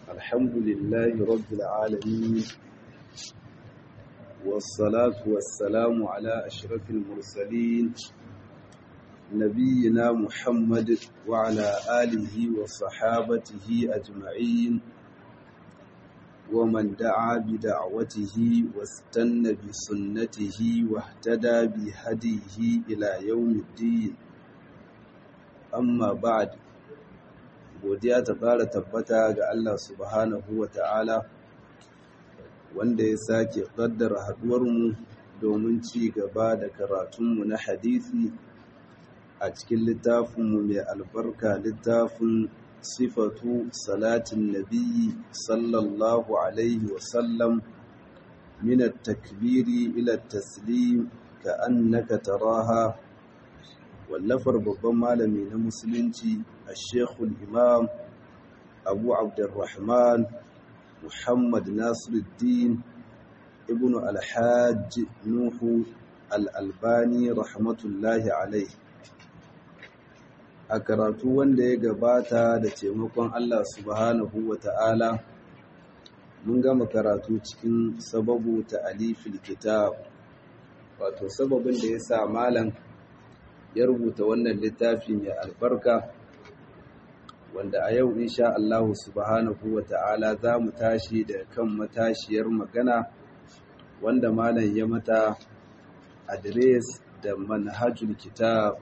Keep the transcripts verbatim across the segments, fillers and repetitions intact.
الحمد لله رب العالمين، والصلاة والسلام على أشرف المرسلين نبينا محمد وعلى آله وصحابته أجمعين ومن دعا بدعوته واستنى بسنته واهتدى بهديه إلى يوم الدين. أما بعد، godiya ta fara tabbata ga Allah subhanahu wa ta'ala wanda ya sake ƙaddara haɗuwarmu domin ci gaba da karatunmu na hadisi a cikin littafinmu mai albarka, littafin sifatu salatin nabiyyi sallallahu alaihi wasallam min at-takbiri ila at-taslim ka annaka taraha, wallafar babban malami na musulunci الشيخ الإمام أبو عبد الرحمن محمد ناصر الدين ابن الحاج نوح الألباني رحمة الله عليه. a karatu wanda ya gabata da taimakon Allah subhanahu wa ta'ala mun gama karatu cikin sababu ta alifil kitab, wato sababin da ya sa malam ya rubuta wannan littafi mai albarka, wanda a yau insha Allah subhanahu wa ta'ala za mu tashi da kan matashiyar magana wanda malam ya mata adres da manhajul kitab.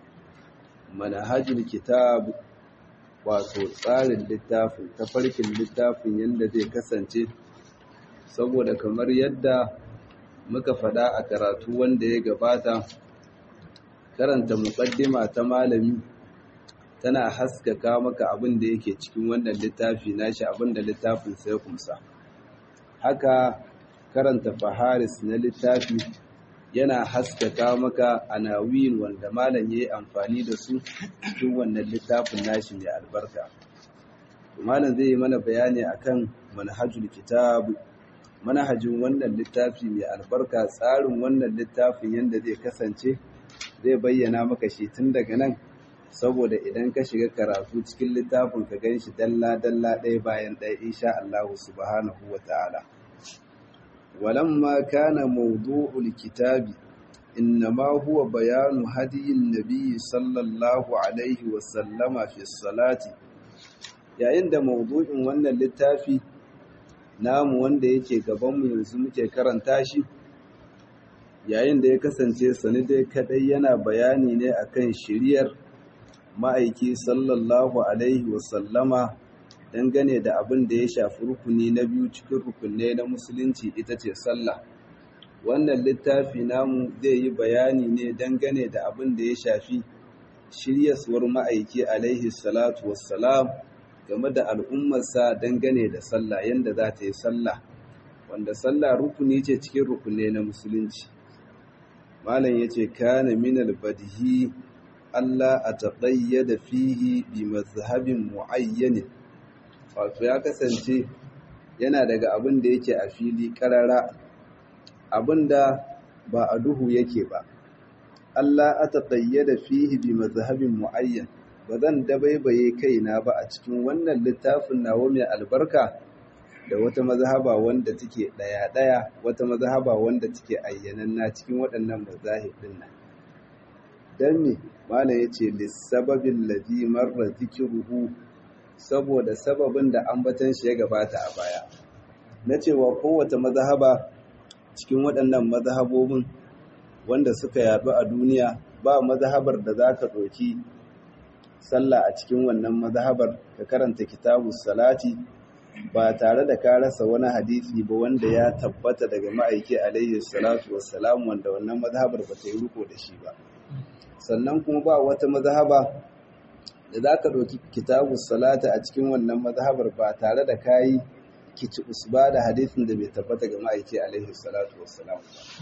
Manhajul kitab wato tsarin littafin, tafarkin littafin yadda zai kasance, saboda kamar yadda muka faɗa a karatu wanda ya gabata, karanta muqaddima ta malami tana haskaka maka abin da yake cikin wannan littafi nashi, abin da littafin sai kumsa. Haka karanta faharis na littafi yana haskaka maka anawin wanda malam yayi amfani da su cikin wannan littafin nashi mai albarka. Malam zai yi mana bayani akan manhajul kitab, manhajin wannan littafi mai albarka, tsarin wannan littafin yanda zai kasance, zai bayyana maka shi tun daga nan, saboda idan ka shiga karatu cikin littafin ka gan shi dalla-dalla ɗaya bayan ɗaya insha Allah subhanahu wa ta'ala. Walamma kana mawdu'ul kitabi innama huwa bayanu hadiyin nabiyyi sallallahu alaihi wa sallama fi salati. Yayin da mawdu'in wannan littafi namu wanda yake gabanmu yanzu muke karanta shi, yayin da ya kasance sani dai kadai yana bayani ne akan shiriyar ma'aiki sallallahu alaihi wasallama dangane da abin da ya shafi rukuni na biyu cikin rukunai na musulunci, ita ce sallah. Wannan littafi namu zai yi bayani ne dangane da abin da ya shafi shiryaswar ma'aiki alaihi salatu wassalam game da al'ummarsa dangane da sallah, yanda za ta yi sallah, wanda sallah rukuni ce cikin rukunai na musulunci. Malam yace kana minal badhi Allah a taƙayyada fihi bi mazhabin mu'ayyanin, wato ya kasance yana daga abin da yake a fili ƙarara, abin da ba a duhu yake ba. Allah a taƙayyada fihi bi mazhabin mu'ayyan, ba zan dabaibaye kaina ba a cikin wannan littafin nawa mai albarka da wata mazhaba wanda take ɗaya-ɗaya, wata mazhaba wanda take ayyananna cikin waɗannan mazahib ɗin nan. Dan me malam yace lissababin ladhi marra zikruhu, saboda sababin da ambatan shi ya gabata a baya na cewa kowace mazhaba cikin waɗannan mazhabobin wanda suka yaɗu a duniya, ba mazhabar da za ka ɗauki sallah a cikin wannan mazhabar ka karanta kitabus salati ba tare da ka rasa wani hadisi ba wanda ya tabbata daga ma'aiki alaihi salatu wassalam, wanda wannan mazhabar ba ta yi riko da shi ba. Sannan kuma ba wata mazhaba da za ka ɗauki kitabu salata a cikin wannan mazhabar ba tare da kayi kici usba da hadisin da bai tabbata ga ma'aiki alaihi salatu wassalam.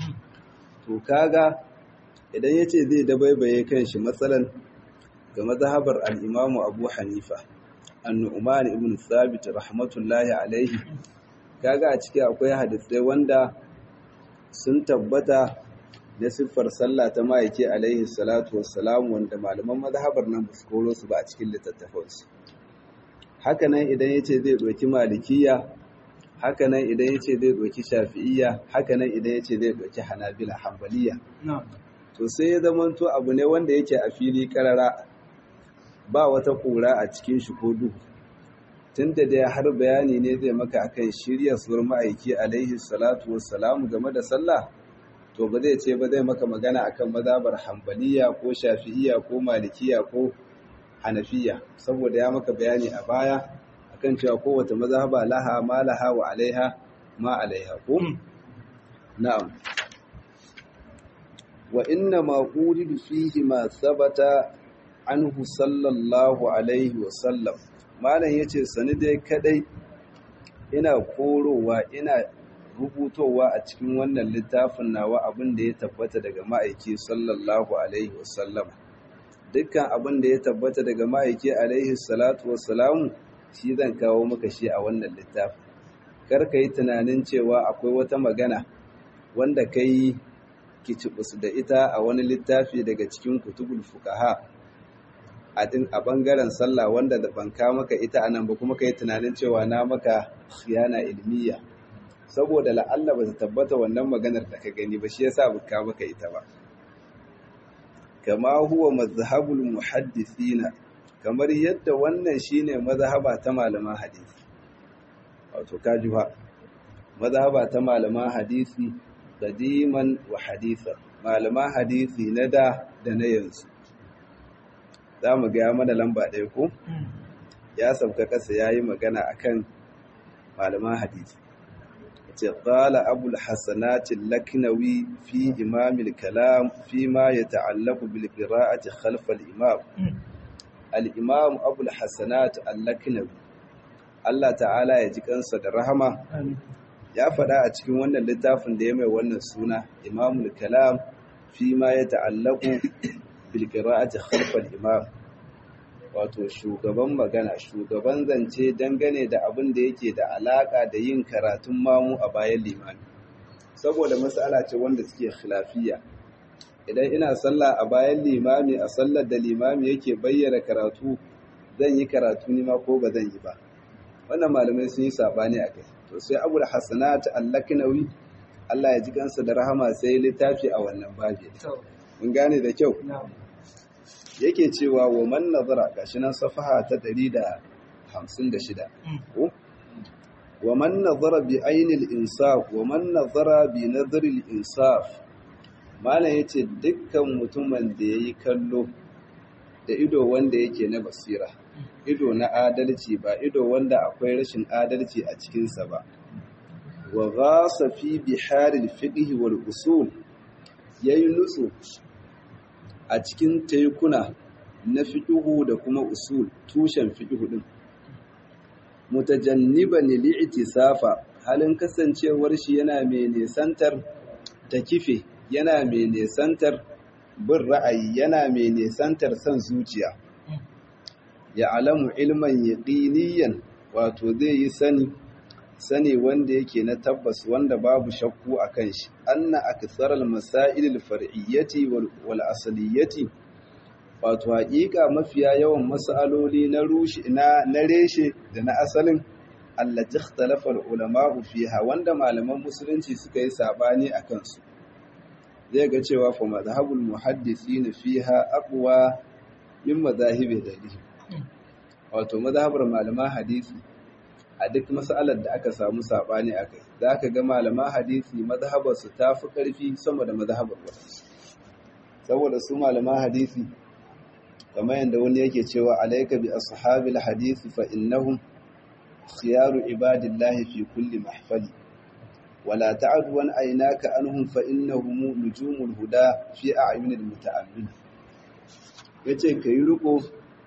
To kaga idan ya ce zai dabaibaye kan shi matsalan ga mazhabar al'imamu Abu Hanifa an-Nu'man ibn Thabit rahmatullahi alaihi, kaga a ciki akwai hadisai wanda sun tabbata na siffar sallah ta ma'aiki alaihi salatu wassalam, wanda malaman mazhabar nan ba su koro su ba a cikin littattafansu. hakanan idan yace zai doki malikiya, hakanan idan yace zai doki shafi'iyya, hakanan idan yace zai doki hanabila hanbaliya. To sai ya zamanto abu ne wanda yake a fili karara, ba wata kura a cikin shi ko duhu. Tunda dai har bayani ne zai maka akan shirya suwar ma'aiki alaihi salatu wassalamu game da sallah, to ba zai ce ba zai maka magana akan mazhabar hanbaliya ko shafi'iyya ko malikiya ko hanafiya, saboda ya maka bayani a baya akan cewa kowace mazhaba laha ma laha wa alaiha ma alaiha ko na'am. wa inna ma uridu fihi ma thabata anhu sallallahu alaihi wa sallam. Malam yace sani dai kadai ina korowa ina rubutowa a cikin wannan littafin nawa abin da ya tabbata daga ma'aiki sallallahu alaihi wa sallam. Dukkan abin da ya tabbata daga ma'aiki alaihi salatu wa salamu shi zan kawo maka shi a wannan littafin. Kar ka yi tunanin cewa akwai wata magana wanda kai kicibus da ita a wani littafi daga cikin kutubul fuqaha a din a bangaren sallah wanda da ban ka maka ita anan ba, kuma kai tunanin cewa na maka khiyana ilmiya, saboda la'alla ba ta tabbata wannan maganar da ka gani ba, shi yasa ba ka maka ita ba. Kama huwa mazhabul muhaddithina, kamar yadda wannan shine mazhaba ta malaman hadisi. Wato kaji fa mazhaba ta malaman hadisi qadiman wa hadithan, malaman hadisi na da da na yanzu. Za mu ga mana lamba ɗaya ko ya sauka ƙasa ya yi magana akan malaman hadisi. Ce qala abul hasanat al-laknawi fi imam al-kalam fi ma yata'allaqu bil qira'ati khalf al-imam. Al-imam abul hasanat al-laknawi, Allah ta'ala ya ji kansa da rahama, ya faɗa a cikin wannan littafin da ya mai wannan suna imamul kalam fi ma yata'allaqu bil qira'ati khalf al-imam, wato shugaban magana, shugaban zance dangane da abin da yake da alaka da yin karatun mamu a bayan limami. Saboda mas'ala ce wanda suke khilafiyya, idan ina sallah a bayan limami a sallar da limami yake bayyana karatu, zan yi karatu ni ma ko ba zan yi ba, wannan malamai sun yi sabani akai. To sai Abu Hasanat al-Laknawi, Allah ya ji kansa da rahama, sai littafi a wannan babi. Mun gane da kyau. Yake cewa wa man nazara, gashi nan safaha ta ɗari da hamsin da shida. Wa man nazara bi ainil insaf, wa man nazara bi nazaril insaf. Malam yace dukkan mutumin da yayi kallo da ido wanda yake na basira, ido na adalci, ba ido wanda akwai rashin adalci a cikinsa ba. Wa ghasa fi biharil fiqh wal usul, yayi nutsu a cikin taykuna na fiqh da kuma usul, tushen fiqh din. Mutajanniban li'tisafa, halin kasancewar shi yana mai nesantar takife, yana mai nesantar bin ra'ayi, yana mai nesantar son zuciya. Ya alamu ilman yaqiniyan, wato zai yi sani sani wanda yake na tabbas, wanda babu shakku akan shi. Anna aktharal masail al far'iyyati wal asliyati, wato haƙiƙa mafiya yawan mas'aloli na rushi na na reshe da na asalin, allati ikhtalafa al ulama fiha, wanda malaman musulunci suka yi sabani akan su. Zai ga cewa fa madhhabul muhaddisin fiha aqwa min madhahibi dalil, wato mazhabar malaman hadisi a duk mas'alar da aka samu sabani akai, zaka ga malaman hadisi mazhabar su tafi karfi sama da mazhabar wadansu. Saboda su malaman hadisi, kamar yanda wani yake cewa alayka bi ashabil hadisi fa innahum khiyaru ibadillahi fi kulli mahfali, wala ta'du an aynaka anhum fa innahum nujumul huda fi a'yunil muta'ammil. Yace kai riko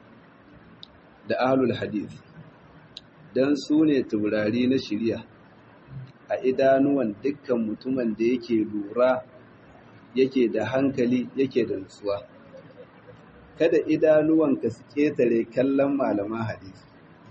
da ahlul hadith, dan su ne taurari na shari'a a idanuwan dukkan mutumin da yake lura, yake da hankali, yake da nutsuwa. Kada idanuwanka su ketare kallon malaman hadisi,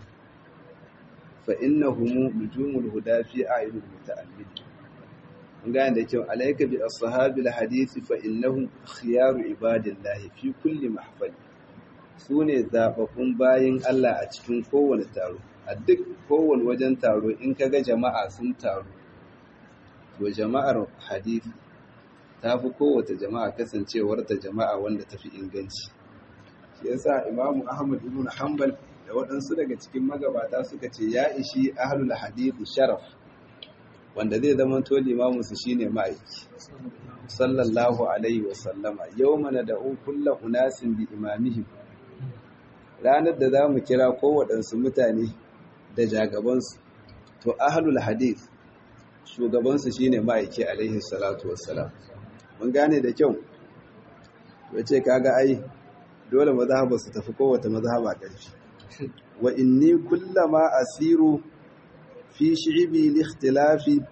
fa innahum nujumul huda fi a'yunil muta'ammil. Mun ga da cewa alayka bi ashabil hadisi fa innahum khiyaru ibadillahi fi kulli mahfal. su ne zaɓaɓɓun bayin Allah a cikin kowane taro. A duk kowane wajen taro in kaga jama'a sun taru, to jama'ar hadisi ta fi kowace jama'a kasancewarta jama'a wanda ta fi inganci. Shi yasa Imam Ahmad ibn Hanbal da waɗansu daga cikin magabata suka ce ya ishi ahlul hadisi sharaf wanda zai zama to limamin su shine ma'aiki sallallahu alaihi wa sallama. Yawma nad'u kullu unasin bi imamihim, ranar da zamu kira kowaɗansu mutane da jagabansu, to ahlul hadith shugabansu shine ma'aiki alaihi salatu wassalam. Mun gane da kyau, wace kaga ai dole mazhaba su tafi kowace mazhaba ƙarfi. Wa inni kullama asiru fi shi'bi li ikhtilafi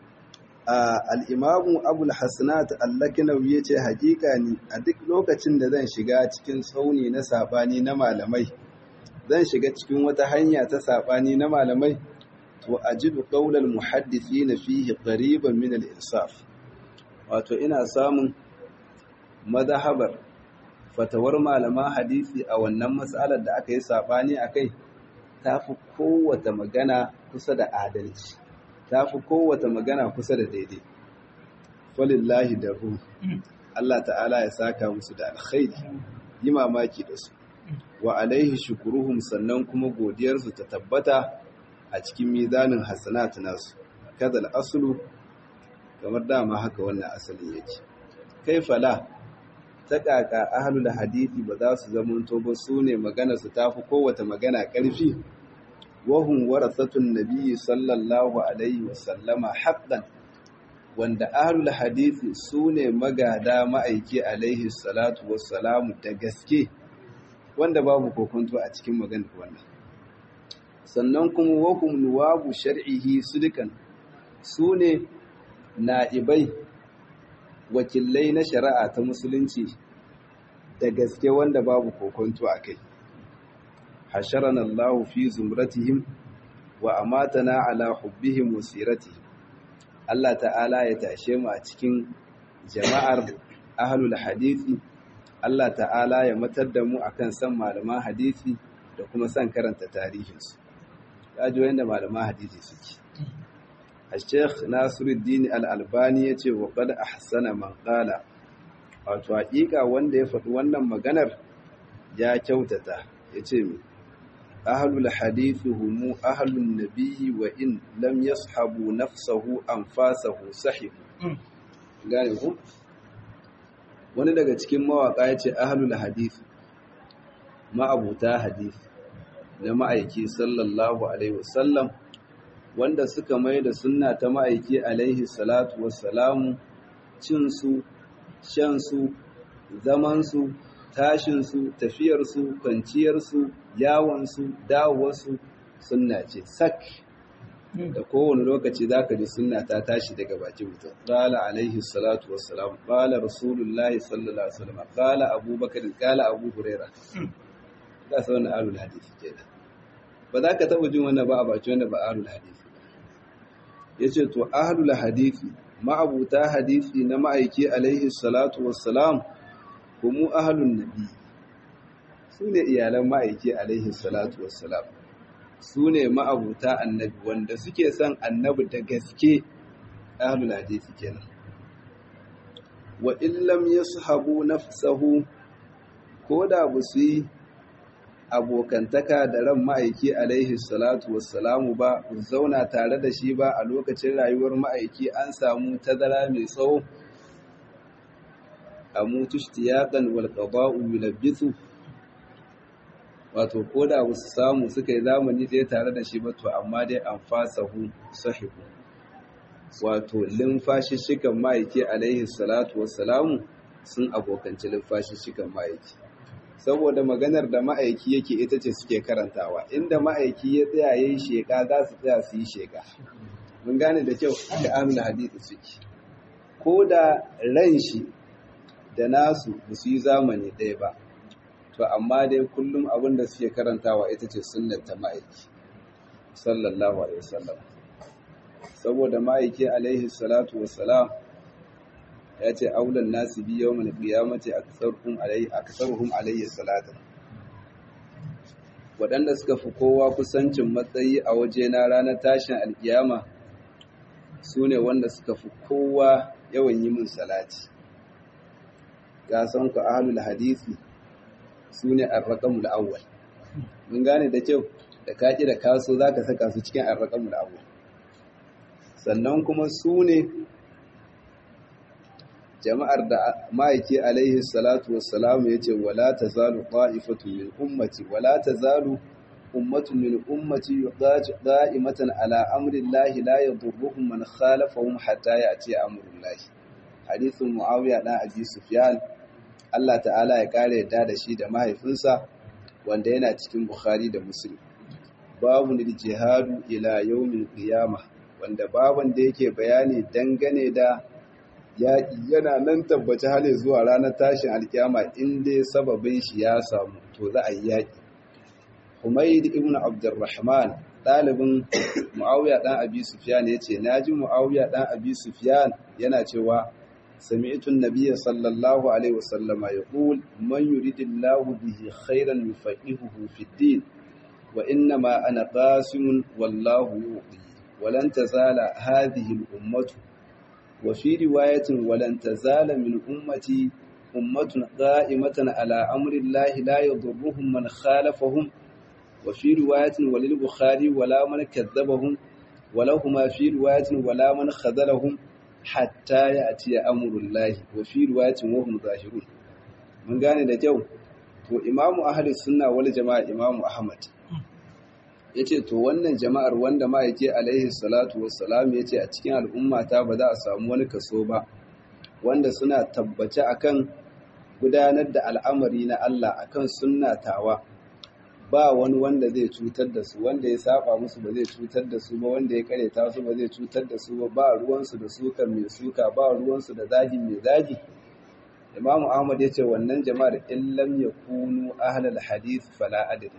al-imam Abu al-Hasanat al-Laknawi yace hakika ni a duk lokacin da zan shiga cikin tsauni na sabani na malamai, zan shiga cikin wata hanya ta sabani na malamai, to ajidu qaulal muhaddithina fihi qariban min al-insaf. Wato ina samun madhahabar fatawar malaman hadisi a wannan mas'alar da aka yi sabani akai tafi kowace magana kusa da adalci, tafi kowace magana kusa da daidai. Walillahi daru, Allah ta'ala ya saka musu da alkhairi, yi mamaki da su. Wa alaihi shukuruhum, sannan kuma godiyarsu ta tabbata a cikin mizanin hasanat nasu. Kadal aslu, kamar dama haka wannan asalin yake. Kai fala ta kaka ahlul hadisi ba za su zamanto ba su ne magana su tafi kowace magana ƙarfi. Wahum warathatun nabiyyi sallallahu alaihi wasallama haqqan, wanda ahlul hadisi su ne magada ma'aiki alaihi salatu wassalamu da gaske, wanda babu kokonto a cikin maganar wannan. Sannan kuma wahum nuwabu shar'ihi sudikan, su ne na'ibai wakilai na shari'a ta musulunci da gaske, wanda babu kokonto a kai. Hasharana Allah fi zumratihim wa amatana ala hubbihim wa siratihim. Allah ta'ala ya tashe mu a cikin jama'ar ahlul hadisi. Allah ta'ala ya matar da mu akan san malaman hadisi da kuma san karanta tarihinsu. Kaji wanda malaman hadisi suke. Al-Sheikh Nasiruddin Al-Albani yace wa qad ahsana man qala, wato hakika wanda ya faɗi wannan maganar ya kyautata. Yace mi ahlul hadith hum ahlun nabiy wa in lam yashabu nafsahu anfasahu sahih. Gane ku? Wani daga cikin mawaka yace ahlul hadith ma'abuta hadith na ma'aiki sallallahu alaihi wasallam, wanda suka mai da sunna ta ma'aiki alaihi salatu wassalamu cinsu, shansu, zamansu, tashinsu, tafiyarsu, kwanciyarsu, yawonsu, dawowarsu sunna ce sak. Da kowane lokaci za ka ji sunna ta tashi daga bakin mutum. Ƙala alaihi salatu wassalamu, ƙala rasulullahi sallallahu alaihi wasallam, ƙala abubakar, ƙala abu huraira. Za su wannan alul hadisi kenan. Ba za ka taɓa jin wannan ba a baki wanda ba alul hadisi. Ya ce to ahlul hadisi, ma'abuta hadisi na ma'aiki alaihi salatu wassalam, kuma ahlun nabi, su ne iyalan ma'aiki alaihi salatu wassalam, su ne ma'abuta annabi wanda suke son annabi da gaske, ahlul hadisi kenan. Wa illam yashabu nafsahu, ko da ba su yi abokantaka da ran ma'aiki alaihi salatu wassalamu ba, zauna tare da shi ba a lokacin rayuwar ma'aiki, an samu tazara mai tsawo. A mutu ishtiyakan wal qada'u yulabbisu, wato ko da wasu samu suka yi zamani ɗaya tare da shi ba, to amma dai an fasahu sahihu, wato limfashishikan ma'aiki alaihi salatu wassalamu sun abokanci limfashishikan ma'aiki. Saboda maganar da ma'aiki yake ita ce suke karantawa, inda ma'aiki ya tsaya yayin sheka za su tsaya su yi sheka. Mun gane da kyau da ahlul hadisi suke, ko da ran shi da nasu ba su yi zamani ɗaya ba, to amma dai kullum abin da suke karantawa ita ce sunnar ta ma'aiki sallallahu alaihi wasallam. Saboda ma'aiki alaihi salatu wassalam ya ce aulan nasi bi yawmal qiyamati aktsaruhum alayhi aktsaruhum alayhi salatan, waɗanda suka fi kowa kusancin matsayi a waje na ranar tashin alkiyama su ne wanda suka fi kowa yawan yi min salati ga san ku ahlul hadisi su ne arraqamul awwal mun gane da kyau da kaki da kaso zaka saka su cikin arraqamul awwal sannan kuma su ne jama'ar da ma'aiki alaihi salatu wassalamu yace wala tazalu qa'ifatu min ummati wala tazalu ummatu min ummati qa'imatan ala amri llahi la yadurruhum man khalafahum hatta ya'ti amru llahi hadithun muawiya dan abi sufyan Allah ta'ala ya kare yadda da shi da mahaifinsa wanda yana cikin bukhari da muslim babu lil jihadu ila yawmil qiyamah wanda baban da yake bayani dangane da yaƙi yana nan tabbaci hali zuwa ranar tashin alkiyama inda sababin shi ya samu to za a yi yaƙi. Humayd ibn Abdurrahman ɗalibin Muawiya ɗan Abi Sufyan ya ce na ji Muawiya ɗan Abi Sufyan yana cewa sami'tun nabiyya sallallahu alaihi wasallama yaqul man yuridillahu bihi khairan yufaqihuhu fid din wa innama ana qasimun wallahu yu'ti wa lan tazala hadhihi al-ummatu وفي رواية ولن تزال من أمتي أمة قائمة على أمر الله لا يضرهم من خالفهم وفي رواية وللبخاري ولا من كذبهم ولهما في رواية ولا من خذلهم حتى يأتي أمر الله وفي رواية وهم ظاهرون من قال لجو وإمام أهل السنة والجماعة إمام أحمد yace to wannan jama'ar wanda ma yake alaihi salatu wassalam yace a cikin al'umma ta ba za a samu wani kaso ba wanda suna tabbace akan gudanar da al'amari na Allah akan sunnatawa ba wani wanda zai cutar da su wanda ya saba musu ba zai cutar da su ba wanda ya kareta su ba zai cutar da su ba ba ruwan su da suka mai suka ba ruwan su da zagi mai zagi Imam Ahmad yace wannan jama'ar illam yakunu ahlul hadith fala adri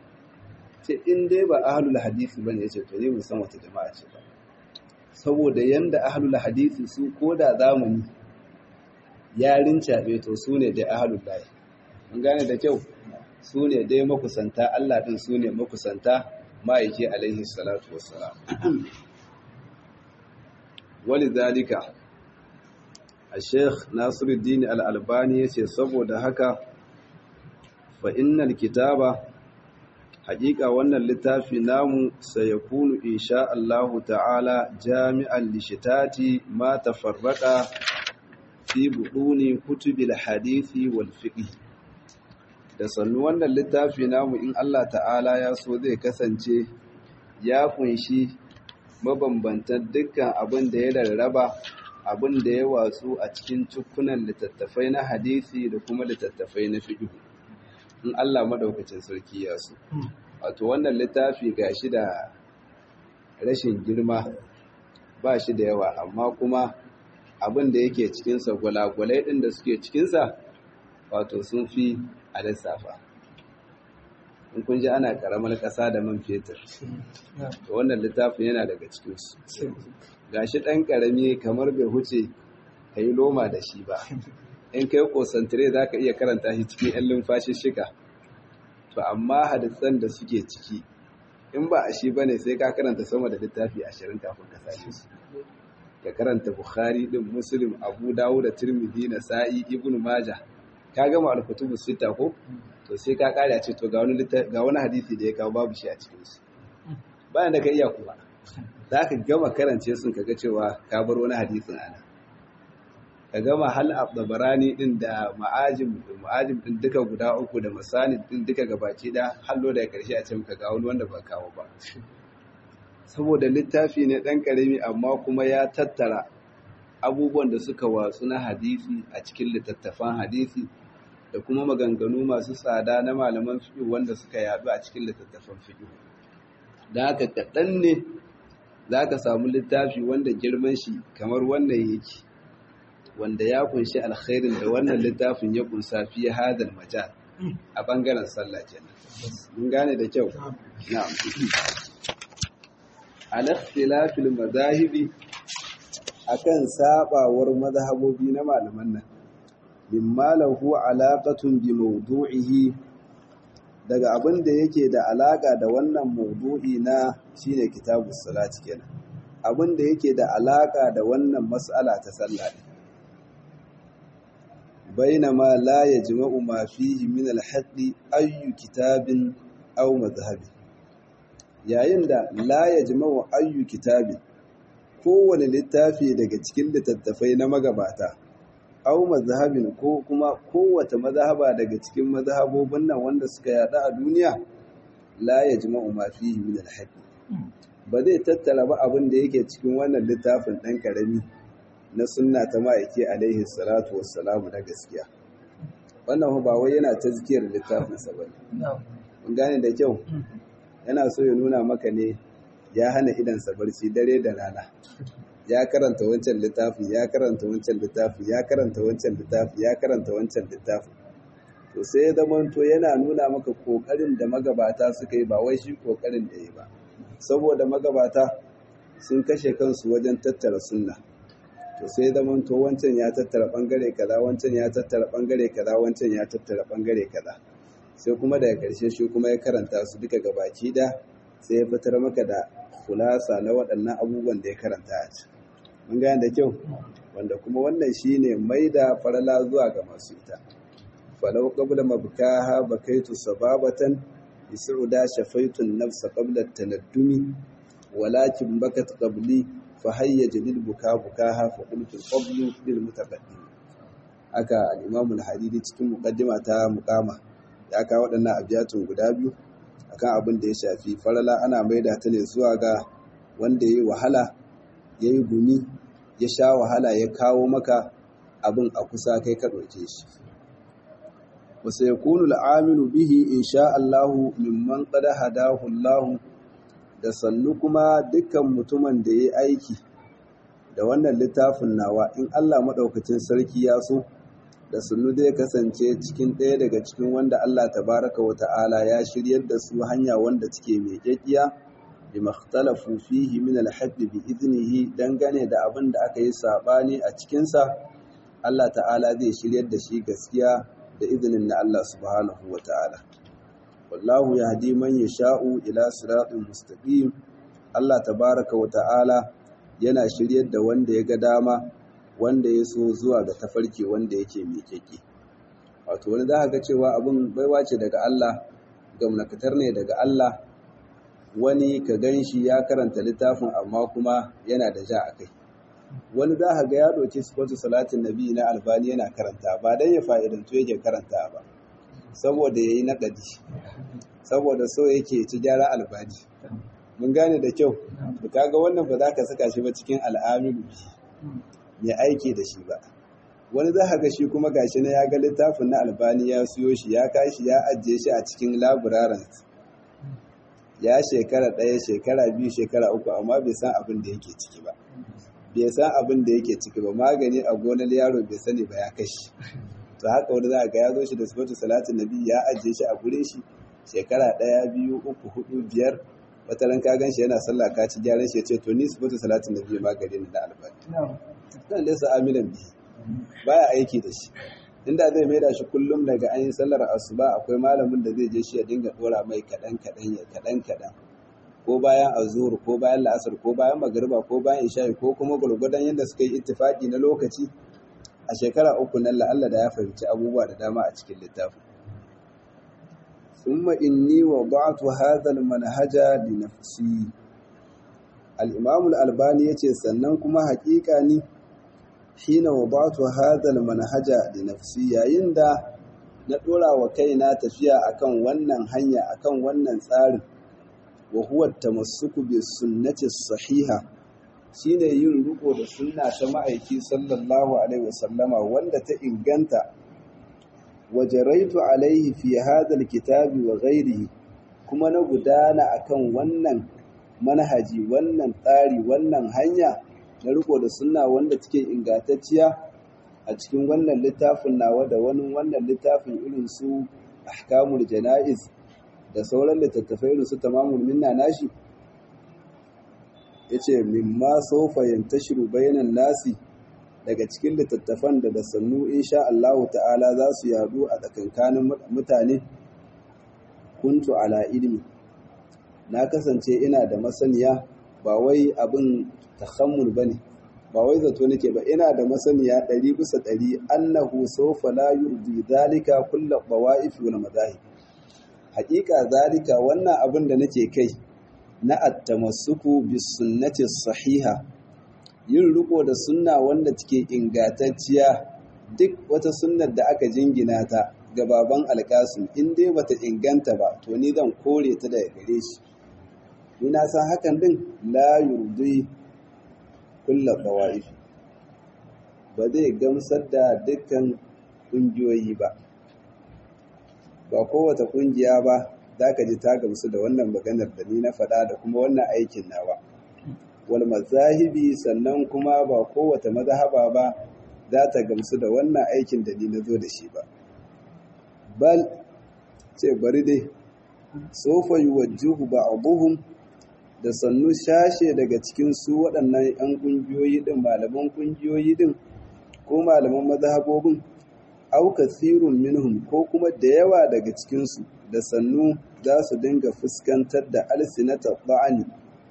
ce in dai ba ahlul hadisi bane yace to ne mun san wata jama'a ce ba saboda yanda ahlul hadisi su koda zamani yarin cabe to su ne dai ahlul lahi mun gane da kyau su ne dai makusanta Allah din su ne makusanta ma'aiki alaihi salatu wassalam walidhalika al-sheikh Nasiruddin al-Albani yace saboda haka fa innal kitaba haƙiƙa wannan littafi namu sayakunu insha Allah ta'ala jami'an lishitati ma tafarraqa fi buduni kutubil hadisi wal fiqh da sannu wannan littafi namu in Allah ta'ala ya so zai kasance ya kunshi mabambantan dukkan abin da ya rarraba abin da ya watsu a cikin cikunan littattafai na hadisi da kuma littattafai na fiqh in Allah madaukakin sarki ya so wato wannan littafi gashi da rashin girma ba shi da yawa amma kuma abin da yake cikinsa gwalagwalai ɗin da suke cikinsa wato sun fi a lissafa in kun ji ana karamar ƙasa da man fetur to wannan littafin yana daga cikinsu gashi ɗan ƙarami kamar bai huce ka yi loma da shi ba in kai kosantire za ka iya karanta shi cikin 'yan lumfashi shika to amma hadisan da suke ciki in ba a shi ba ne sai ka karanta sama da littafi ashirin kafin ka same su ka karanta bukhari din muslim abu dawud da tirmidhi nasa'i ibnu majah ka gama al-kutubu sita ko to sai ka kare a ce to ga wani ga wani hadisi da ya kawo babu shi a cikin su bayan da ka iya kuma za ka gama karance sun kaga cewa ka bar wani hadisin ana ka gama hal abdabarani din da ma'ajim ma'ajim din duka guda uku da masanid din duka gabaci da hallo da karshe a ce muka ga wani wanda ba kawo ba saboda littafi ne dan karami amma kuma ya tattara abubuwan da suka watsu na hadisi a cikin littattafan hadisi da kuma maganganu masu tsada na malaman fiqh wanda suka yadu a cikin littattafan fiqh da haka kadan ne zaka samu littafi wanda girman shi kamar wannan yake wanda ya kunshi alkhairin da wannan littafin ya kunsa fi hadal majal a bangaren sallah kenan mun gane da kyau na'am al-ikhtilafil madahibi akan sabawar mazhabobi na malaman nan mimma lahu alaqatun bi mawdu'ihi daga abin da yake da alaka da wannan mawdu'i na shine kitabus salati kenan abin da yake da alaka da wannan mas'ala ta sallah bainama la yajma'u ma fihi min al-haqqi ayyu kitabin aw madhhabi yayin da la yajma'u ayyu kitabin kowane littafi daga cikin littattafai na magabata au mazhabin ko kuma kowace mazhaba daga cikin mazhabobin nan wanda suka yada a duniya la yajma'u ma fihi min al-haqq ba zai tattara ba abin da yake cikin wannan littafin dan karami na sunna ta ma'aiki alaihi salatu wassalamu na gaskiya wannan ba wai yana tazkiyar littafin sa bane mun gane da kyau yana so ya nuna maka ne ya hana idansa barci dare da rana ya karanta wancan littafi ya karanta wancan littafi ya karanta wancan littafi ya karanta wancan littafi to sai ya zamanto yana nuna maka kokarin da magabata suka yi ba wai shi kokarin da yi ba saboda magabata sun kashe kansu wajen tattara sunna to sai ya zamanto wancan ya tattara bangare kaza wancan ya tattara bangare kaza wancan ya tattara bangare kaza sai kuma daga karshe shi kuma ya karanta su duka gabaki da sai ya fitar maka da kulasa na waɗannan abubuwan da ya karanta a ci mun gane da kyau wanda kuma wannan shine mai da farala zuwa ga masu ita falau qabla mabkaha bakaitu sababatan bisuda shafaitun nafsa qabla tanaddumi walakin bakat qabli fa hayya lil buka bukaha fa qultu qablu lil mutaqaddim aka al-imam al-hadidi cikin muqaddima ta muqama ya ka waɗannan abiyatun guda biyu akan abin da ya shafi farala ana maida ta ne zuwa ga wanda yayi wahala yayi gumi ya sha wahala ya kawo maka abin a kusa kai ka dauke shi wa sayakunu al'amilu bihi insha Allah mimman qad hadahu Allah da sannu kuma dukkan mutumin da yayi aiki da wannan littafin nawa in Allah madaukakin sarki ya so da sunnu zai kasance cikin ɗaya daga cikin wanda Allah tabaraka wa ta'ala ya shiryar da su hanya wanda take mai kyakiya bi makhtalafu fihi min al-hadd bi idnihi dangane da abin da aka yi sabani a cikin sa Allah ta'ala zai shiryar da shi gaskiya da izinin na Allah subhanahu wa ta'ala wallahu yahdi man yasha'u ila siratin mustaqim Allah tabaraka wa ta'ala yana shiryar da wanda ya ga dama wanda ya so zuwa ga tafarki wanda yake miƙeƙe wato wani za ga cewa abin baiwa ce daga Allah gamnakatar ne daga Allah wani ka gan shi ya karanta littafin amma kuma yana da ja a kai wani za ga ya ɗauki sifatu salatin nabi na albani yana karanta ba don ya fa'idantu yake karanta ba saboda ya yi naƙadi saboda so yake ci gyara albani mun gane da kyau to kaga wannan ba za ka saka shi ba cikin al'amilu mai aiki da shi ba wani za ka ga shi kuma gashi na ya ga littafin na albani ya siyo shi ya kashi ya ajiye shi a cikin laburaran ya shekara ɗaya shekara biyu shekara uku amma bai san abin da yake ciki ba bai san abin da yake ciki ba magani a gonar yaro bai sani ba ya kashi to haka wani za ga ya zo shi da sifatu salatin nabi ya ajiye shi a gurin shi shekara ɗaya biyu uku hudu biyar wata ran ka gan shi yana sallah ka ci gyaran shi ya ce to ni sifatu salatin nabi magani ne da albani dan laysa amilan bihi baya aiki da shi inda zai maida shi kullum daga an yi sallar asuba akwai malamin da zai je shi ya dinga dora mai kadan kadan ya kadan kadan ko bayan azhur ko bayan la'asar ko bayan magriba ko bayan isha'i ko kuma gurgudan yanda suka yi ittifaqi na lokaci a shekara uku nan la Allah da ya fahimci abubuwa da dama a cikin littafin thumma inni wada'tu hadha al-manhaja li nafsi al-imam al-albani yace sannan kuma haƙiƙa ni hina wadatu hadal manhaja li nafsi yayin da na dora wa kaina tafiya akan wannan hanya akan wannan tsarin wa huwa tamassuku bi sunnati sahiha shine yin riko da sunna ta ma'aiki sallallahu alaihi wasallama wanda ta inganta wajaraitu alaihi fi hadal kitabi wa ghairihi kuma na gudana akan wannan manhaji wannan tsari wannan hanya na riko da sunna wanda take ingantacciya a cikin wannan littafin nawa da wani wannan littafin irin su ahkamul janaiz da sauran littattafai irin su tamamul minna nashi yace mimma sawfa yantashiru bainan nasi daga cikin littattafan da da sannu insha Allah ta'ala za su yadu a tsakankanin mutane kuntu ala ilmi na kasance ina da masaniya ba wai abin takhammul bane ba wai zato nake ba ina da masaniya ɗari bisa ɗari annahu sawfa la yurdi zalika kullu bawaif wal madahib haƙiƙa zalika wannan abin da nake kai na at-tamassuku bis sunnati sahiha yin riko da sunna wanda take ingantacciya duk wata sunnar da aka jingina ta ga baban alƙasim in dai bata inganta ba to ni zan kore ta daga gare shi ni na san hakan din la yurdi kullu qawaif ba zai gamsar da dukkan kungiyoyi ba ba kowace kungiya ba zaka ji ta gamsu da wannan maganar da ni na faɗa da kuma wannan aikin nawa wal mazahibi sannan kuma ba kowace mazhaba ba za ta gamsu da wannan aikin da ni na zo da shi ba bal ce bari dai sofa yuwajjuhu ba'dhum da sannu shashe daga cikin su waɗannan 'yan ƙungiyoyi ɗin malaman ƙungiyoyi ɗin ko malaman mazhabobin au kasirun minhum ko kuma da yawa daga cikinsu da sannu za su dinga fuskantar da alsinata ba'ani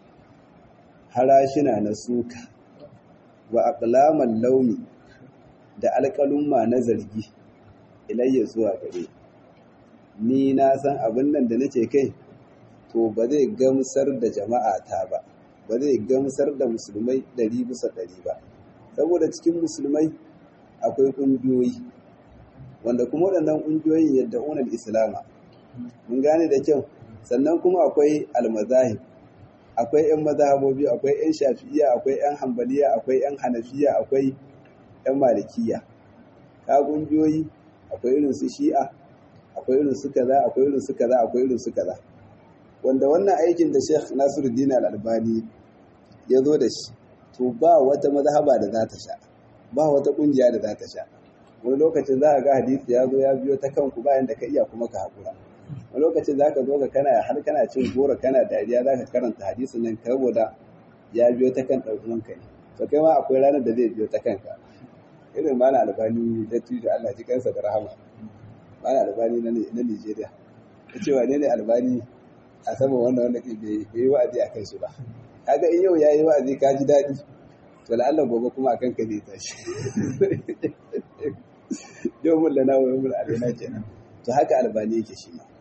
harashina na suka wa aqlamal launi da alƙalumma na zargi ilayya zuwa gare ni na san abin nan da nake kai to ba zai gamsar da jama'a ta ba ba zai gamsar da musulmai ɗari bisa ɗari ba saboda cikin musulmai akwai ƙungiyoyi wanda kuma waɗannan ƙungiyoyin yadda unar islama mun gane da kyau sannan kuma akwai almazahib akwai 'yan mazhabobi akwai 'yan shafi'iya akwai 'yan hambaliya akwai 'yan hanafiya akwai 'yan malikiya ka ƙungiyoyi akwai irin su shi'a akwai irin su kaza akwai irin su kaza akwai irin su kaza wanda wannan aikin da Sheikh Nasiruddin Al-Albani ya zo da shi to ba wata mazhaba da za ta sha ba wata kungiya da za ta sha wani lokacin za ka ga hadisi ya zo ya biyo ta kanku bayan da ka iya kuma ka haƙura wani lokacin za ka zo ka kana har kana cin goro kana dariya za ka karanta hadisin nan saboda ya biyo ta kan ɗaukuwanka ne to kai ma akwai ranar da zai biyo ta kanka irin mana albani da tuju Allah ji kansa da rahama mana albani na Nigeria ya ce wane ne albani a saman wannan wanda bai yi wa'azi a kan shi ba kaga in yau ya yi wa'azi ka ji daɗi to la'allah gobe kuma a kanka zai tashi yau mun lana wa mun alina kenan to haka albani yake shi ma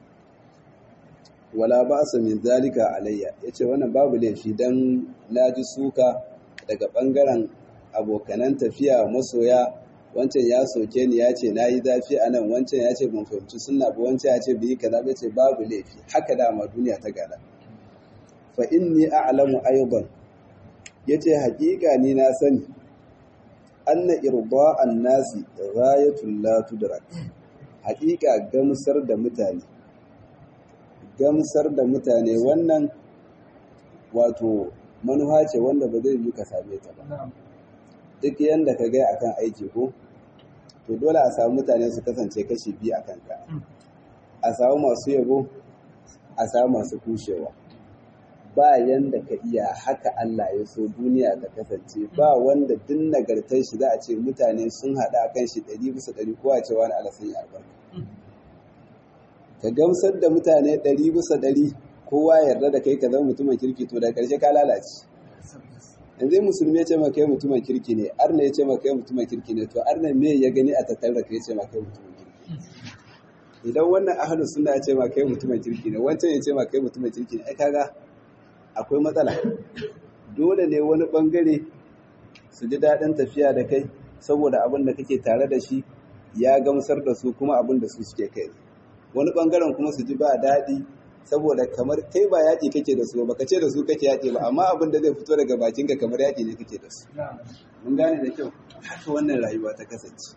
wala ba'sa min zalika alayya yace wannan babu laifi dan naji suka daga bangaren abokanan tafiya masoya wancan ya soke ni ya ce na yi zafi a nan wancan ya ce ban fahimci sunna ba wancan ya ce bai kaza ba ce babu laifi haka dama duniya ta gada fa inni a'lamu aidan yace haƙiƙa ni na sani anna irda'an nasi ghayatul la tudrak haƙiƙa gamsar da mutane gamsar da mutane wannan wato manuha ce wanda ba zai yi ka same ta ba duk yanda ka gai akan aiki ko to dole a samu mutane su kasance kashi biyu akan ka a samu masu yabo a samu masu kushewa ba yanda ka iya haka Allah ya so duniya ta kasance ba wanda duk nagartar shi za a ce mutane sun haɗa akan shi ɗari bisa ɗari ko a ce wani alasan ya albarka ka gamsar da mutane ɗari bisa ɗari kowa yarda da kai ka zama mutumin kirki to da ƙarshe ka lalace yanzu musulmi ya ce ma kai mutumin kirki ne arna ya ce ma kai mutumin kirki ne to arna me ya gani a tattare ka ya ce ma kai mutumin kirki idan wannan ahlus sunna ya ce ma kai mutumin kirki ne wancan ya ce ma kai mutumin kirki ne ai kaga akwai matsala dole ne wani bangare su ji daɗin tafiya da kai saboda abin da kake tare da shi ya gamsar da su kuma abin da su suke kai wani bangaren kuma su ji ba daɗi saboda kamar kai ba yaƙi kake da su ba ka ce da su kake yaƙi ba amma abin da zai fito daga bakinka kamar yaƙi ne kake da su mun gane da kyau haka wannan rayuwa ta kasance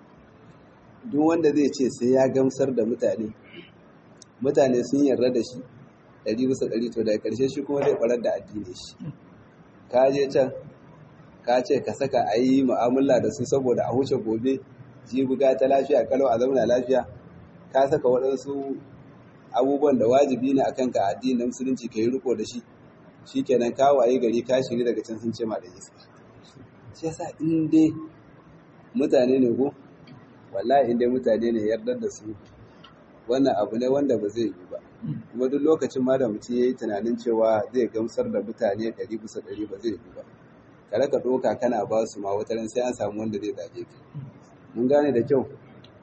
duk wanda zai ce sai ya gamsar da mutane mutane sun yarda da shi ɗari bisa ɗari to daga ƙarshe shi kuma zai ɓarar da addini shi ka je can ka ce ka saka a yi mu'amala da su saboda a huce gobe ji buga ta lafiya kalau a zauna lafiya ka saka waɗansu abubuwan da wajibi ne akan ka addini na musulunci ka yi riko da shi shikenan ka waye gari ka shiri daga can sun ce ma da iska shi yasa in dai mutane ne ko wallahi in dai mutane ne yardar da su wannan abu ne wanda ba zai yi ba. Kuma duk lokacin ma da mutum ya yi tunanin cewa zai gamsar da mutane ɗari bisa ɗari ba zai yi ba. Kada ka ɗoka kana ba su ma wata ran sai an samu wanda zai zage ka. Mun gane da kyau.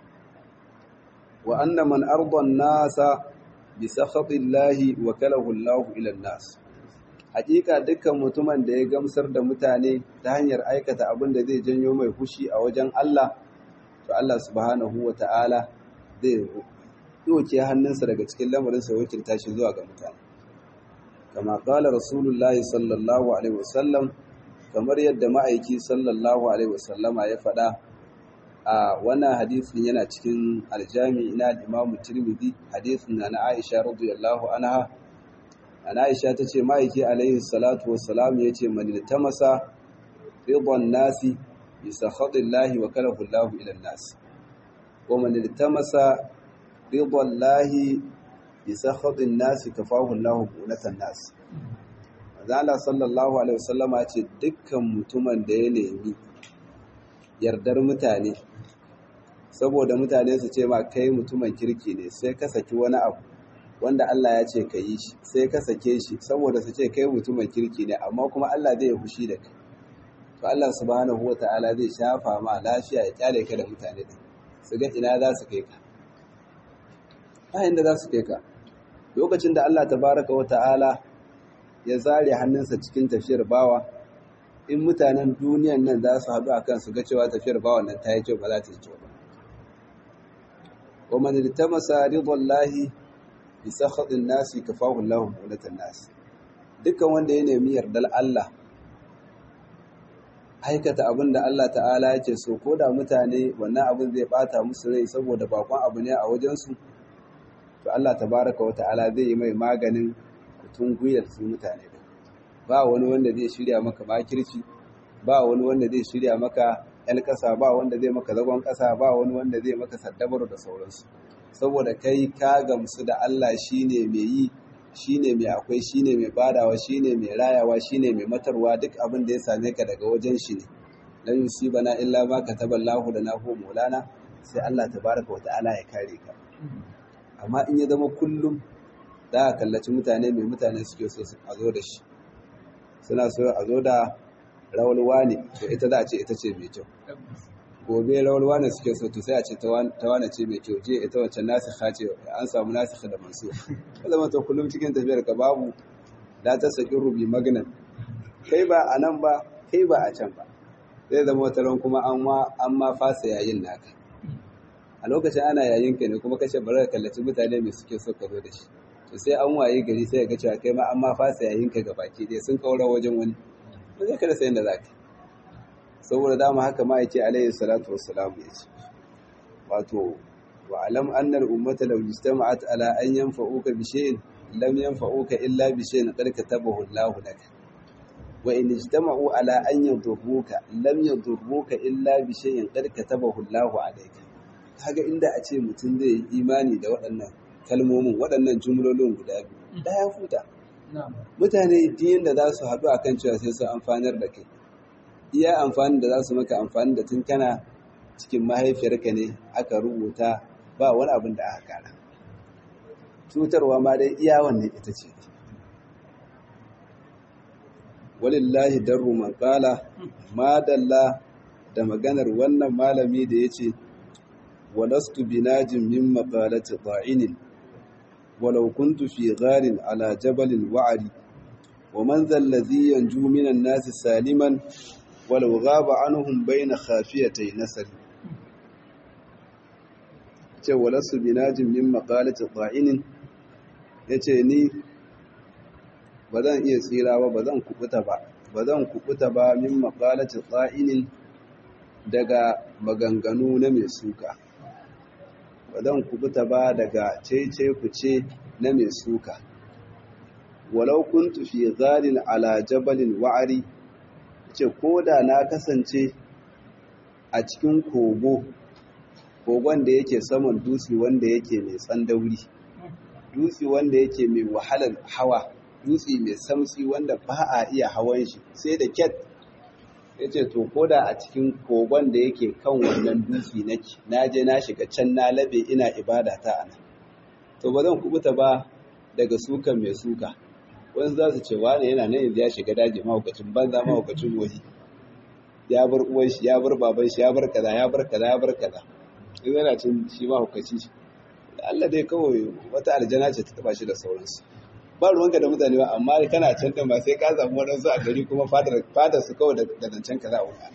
Wa anna man arda an-nasa bi sakhatillahi wa kalahu Allahu ila an-nas. Hakika dukkan mutumin da ya gamsar da mutane ta hanyar aikata abin da zai janyo mai fushi a wajen Allah, to Allah subhanahu wa ta'ala zai doke hannunsa daga cikin lamarinsa ya wakilta shi zuwa ga mutane. Kama qala Rasulullahi sallallahu alaihi wasallam, kamar yadda ma'aiki sallallahu alaihi wasallama ya faɗa a wannan hadisin yana cikin aljami na Imam Tirmidhi, hadisin na na Aisha radiyallahu anha. Ana Aisha tace ma'aiki alaihi salatu wassalam yace man tamasa ridan nasi bi sakhatillahi wa kalahu Allahu ila an-nas. Wa man tamasa ridallahi bi sakhatin nasi kafahu Allahu bulatan nas. Allah sallallahu alaihi wasallam yace dukkan mutumin da ya nemi yardar mutane saboda mutane su ce ma kai mutumin kirki ne, sai ka saki wani abu wanda Allah ya ce ka yi shi, sai ka sake shi saboda su ce kai mutumin kirki ne, amma kuma Allah zai fushi da kai. To Allah subhanahu wata'ala zai shafa ma lafiya ya kyale ka da mutane din, su ga ina za su kai ka. A inda za su kai ka. Lokacin da Allah tabaraka wata'ala ya zare hannunsa cikin tafiyar bawa, in mutanen duniyan nan za su haɗu a kan su ga cewa tafiyar bawan nan ta yi kyau ba za ta yi kyau ba. Wa man iltamasa ridallahi bi sakhatin nasi kafahu Allahu bulatan nas. Dukkan wanda ya nemi yardar Allah, aikata abin da Allah ta'ala yake so, ko da mutane wannan abin zai bata musu rai saboda bakon abu ne a wajensu, to Allah tabaraka wa ta'ala zai yi mai maganin kutun guyar su mutane. Ba wani wanda zai shirya maka makirci, ba wani wanda zai shirya maka ƴan ƙasa, ba wanda zai maka zagon ƙasa, ba wani wanda zai maka saddabar da sauransu. Saboda kai ka gamsu da Allah shine mai yi, shine mai akwai, shine mai badawa, shine mai rayawa, shine mai matarwa, duk abin da ya same ka daga wajen shi ne. Lan yusibana illa ma kataballahu lana huwa maulana, sai Allah tabaraka wa ta'ala ya kare ka. Amma in ya zama kullum za ka kallaci mutane mai mutane suke so a zo da shi, suna so a zo da rawalwa ne, to ita za a ce ita ce mai kyau. Gobe rawalwa ne suke so, to sai a ce ta wane ce mai kyau, je ita wacce nasikha ce, an samu nasikha da mansu. Ka zama to kullum cikin tafiyar ka babu la ta saki rubi magnan, kai ba a nan ba, kai ba a can ba. Zai zama wata ran kuma an ma fasa yayin naka. A lokacin ana yayin ka ne kuma kace bari ka kallaci mutane mai suke so ka zo da shi. To sai an waye gari sai ga cewa kai ma an ma fasa yayin ka gabaki dai sun kaura wajen wani. Ba zai kada sai inda zaka. Saboda dama haka ma yake alaihi salatu wassalam yace. Wato wa alam anna al-ummata law ijtama'at ala an yanfa'uka bi shay'in lam yanfa'uka illa bi shay'in qad katabahu Allahu lak. Wa in ijtama'u ala an yadurruka lam yadurruka illa bi shay'in qad katabahu Allahu alayka. Kaga inda a ce mutum zai yi imani da waɗannan kalmomin, waɗannan jumlolin guda biyu, da ya futa. Mutane diyin da za su haɗu a kan cewa sai su amfanar da kai, iya amfani da za su maka amfani da tun kana cikin mahaifiyarka ne aka rubuta, ba wani abin da aka kara. Cutarwa ma dai iya wannan ita ce. Walillahi darru man qala, madalla da maganar wannan malami da yace walastu binajin min maqalati ta'inin ولو كنت في غار على جبل وعري ومن ذا الذي ينجو من الناس سالما ولو غاب عنهم بين خافيتي نسل. ce walasu binajin min maqalati ta'inin, yace ni bazan iya tsira ba, bazan kubuta ba bazan kubuta ba min maqalati ta'inin, daga maganganu na mai suka. Ba zan kubuta ba daga cece kuce na mai suka. Walau kuntu fi gharin ala jabalin wa'ari, ce koda na kasance a cikin kogo, kogon da yake saman dutse wanda yake mai tsandauri, dutse wanda yake mai wahalar hawa, dutse mai samsi wanda ba a iya hawan shi sai da ket. Ya ce to koda a cikin kogon da yake kan wannan dutse nake, na je na shiga can na labe ina ibada ta a nan, to ba zan kubuta ba daga sukan mai suka. Wani za su ce wani yana nan yanzu ya shiga daji mahaukacin banza mahaukacin wani ya bar uwan shi ya bar baban shi ya bar kaza ya bar kaza ya bar kaza in yana cin shi mahaukaci shi Allah dai kawai wata aljana ce ta taba shi da sauransu ba ruwanka da mutane ba amma kana can din ba sai ka samu wadansu a gari kuma fadar fadar su kawai da zancen kaza a wani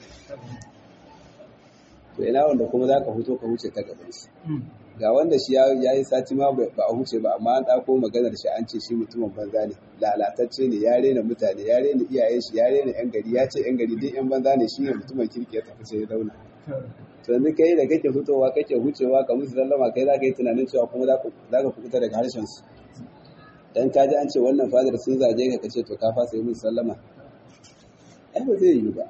to ina wanda kuma za ka fito ka wuce ta gaban su ga wanda shi ya yi sati ma ba a huce ba amma an ɗako maganar shi an ce shi mutumin banza ne lalatacce ne ya rena mutane ya rena iyayen shi ya rena yan gari ya ce yan gari duk yan banza ne shi ne mutumin kirki ya tafi sai ya zauna to yanzu kai da kake fitowa kake hucewa ka musu sallama kai za ka yi tunanin cewa kuma za ka kuɓuta daga harshen su dan ka ji an ce wannan fadar sun zaje ka kace to ka fasa yi musu sallama ai ba zai yi ba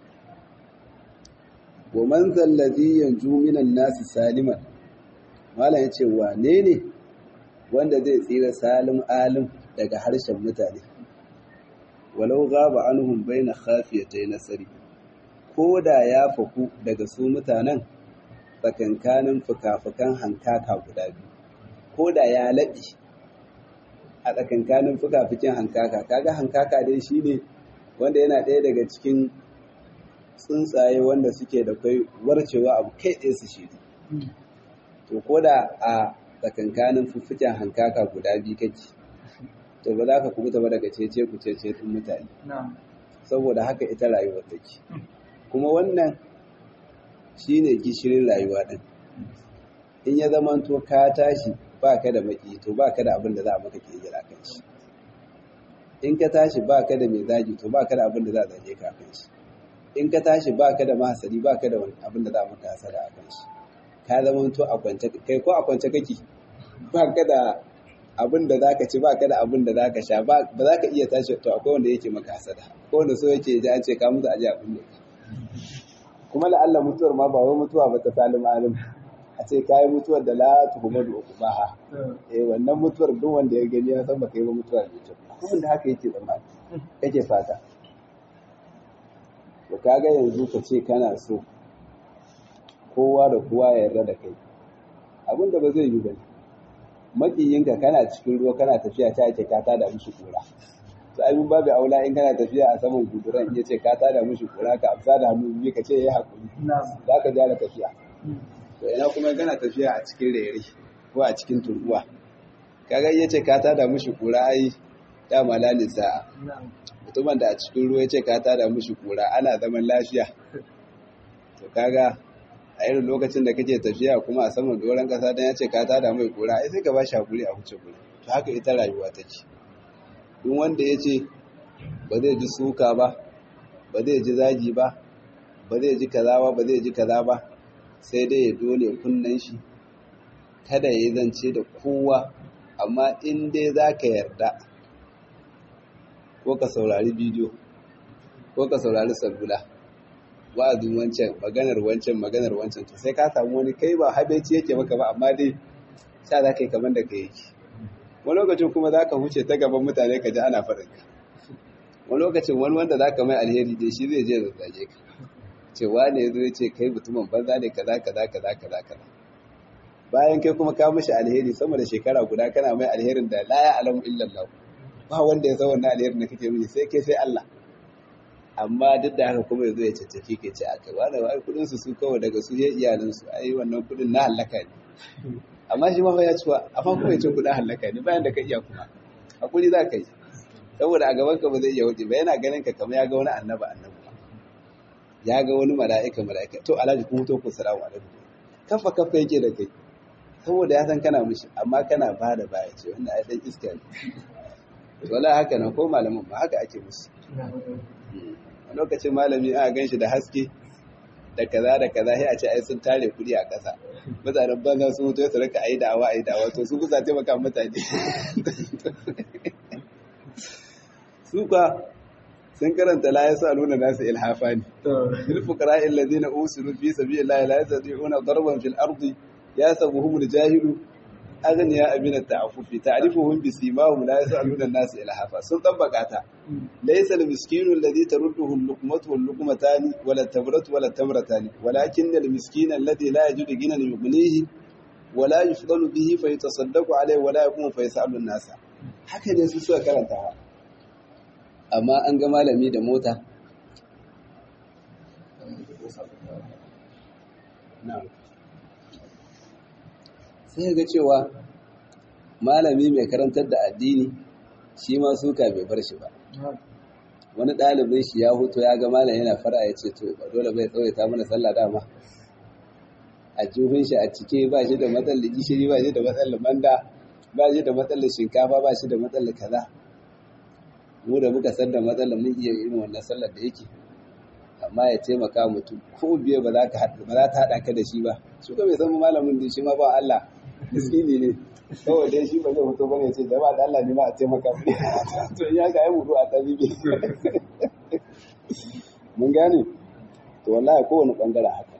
wa man zallazi yanju minan nasi saliman Malam ya ce wane ne wanda zai tsira salim alim daga harshen mutane walau gaba anhum baina khafiyatay nasari ko da ya faku daga su mutanen tsakankanin fukafukan hankaka guda biyu ko da ya laɓi a tsakankanin fukafukin hankaka kaga hankaka dai shine wanda yana ɗaya daga cikin tsuntsaye wanda suke da kai warcewa abu kai ɗaya su shiri to ko da a tsakankanin fuffuken hankaka guda biyu kake to ba za ka kubuta ba daga cece ku cece ɗin mutane saboda haka ita rayuwar take kuma wannan shine gishirin rayuwa ɗin in ya zama to ka tashi ba ka da maki to ba ka da abin da za a maka kirgira kan shi in ka tashi ba ka da mai zagi to ba ka da abin da za a zage ka kan shi in ka tashi ba ka da mahasari ba ka da abin da za a maka hasara a kan shi ka zama to a kwance kai ko a kwance kake ba ka da abin da za ka ci ba ka da abin da za ka sha ba za ka iya tashi to akwai wanda yake maka hasada ko wanda so yake ji an ce ka mutu aje abin da kuma la'alla mutuwar ma ba wai mutuwa ba ta salim alim a ce ka yi mutuwar da la tuhumadu uqbaha eh wannan mutuwar duk wanda ya gani ya san baka yi ba mutuwar da kyau kuma da haka yake zama kake fata to kaga yanzu ka ce kana so kowa da kowa ya yarda da kai abin da ba zai yi ba makiyinka kana cikin ruwa kana tafiya ta ake ka tada mishi kura to abin babu aula in kana tafiya a saman guduran ya ce ka tada mishi kura ka amsa da hannu biyu ka ce yayi hakuri za ka jara tafiya to ina kuma kana tafiya a cikin rere ko a cikin turbuwa kaga ya ce ka tada mishi kura ai da malalin sa'a mutumin da a cikin ruwa ya ce ka tada mishi kura ana zaman lafiya to kaga a irin lokacin da kake tafiya kuma a saman doron kasa dan ya ce ka tada mai kura ai sai ka ba shi hakuri a huce kura to haka ita rayuwa take duk wanda ya ce ba zai ji suka ba ba zai ji zagi ba ba zai ji kaza ba ba zai ji kaza ba sai dai ya dole kunnen shi kada ya yi zance da kowa amma in dai za ka yarda ko ka saurari bidiyo ko ka saurari salula wa'azin wancan maganar wancan maganar wancan to sai ka samu wani kai ba habeci yake maka ba amma dai sha za ka yi kamar da ka yake wani lokacin kuma za ka huce ta gaban mutane ka ji ana faɗin ka wani lokacin wani wanda za ka mai alheri dai shi zai je zazzage ka cewa ne ya zo ya ce kai mutumin banza ne kaza kaza kaza kaza kaza bayan kai kuma ka mishi alheri sama da shekara guda kana mai alherin da la ya alamu illallah ba wanda ya san wannan alherin da kake mini sai kai sai Allah amma duk da haka kuma yazo ya caccake ke ce akai wanda wai kudin su su kawai daga su ya iyalin su ai wannan kudin na halaka ne amma shi ma ya ci wa amma kuma ya ce kudin halaka ne bayan da ka iya kuma hakuri za ka yi saboda a gaban ka ba zai iya wuce ba yana ganin ka kamar ya ga wani annabi annabi ya ga wani mala'ika mala'ika to alhaji kuma to ku salamu alaikum kafa kafa yake da kai saboda ya san kana mishi amma kana ba da baya ce wannan ai dan iska ne wala haka nan ko malamin ba haka ake musu a lokacin malami aka ganshi da haske da kaza da kaza sai a ce ai sun tare kudi a ƙasa mutanen banza sun mutu su rika ai da'awa ai da'awa to su kusa taimaka mutane su ka sun karanta la yasaluna nasu ilhafani lil fuqara alladhina usiru fi sabilillahi la yastati'una darban fil ardi yasabuhumul jahilu aghniya abin ta'affufi ta'rifuhum bi simahum la yasaluna an-nas ilhafa sun tabbaka ta laysa al-miskinu alladhi tarudduhu al-luqmatu wal-luqmatani wala tabratu wala tamratani walakin al-miskina alladhi la yajidu ginan yughnihi wala yufdalu bihi fa yatasaddaqu alayhi wala yaqumu fa yasalu an-nasa haka ne su suka karanta ha amma an ga malami da mota sai ga cewa malami mai karantar da addini shi ma suka bai bar shi ba wani ɗalibin shi ya huto ya ga malam yana fara ya ce to ba dole bai tsawaita mana sallah dama a juhun shi a cike ba shi da matsalar gishiri ba shi da matsalar manda ba shi da matsalar shinkafa ba shi da matsalar kaza mu da muka san da matsalar mun iya irin wannan sallar da yake amma ya taimaka mutum ko biye ba za ka haɗa ba za ta haɗa ka da shi ba su ka bai san malamin din shi ma ba Allah miskini ne kawai dai shi ba zai fito bane ce da ba da Allah ne ma a taimaka mu to ya ga ai mudu a tabibi mun gane to wallahi kowane bangaren haka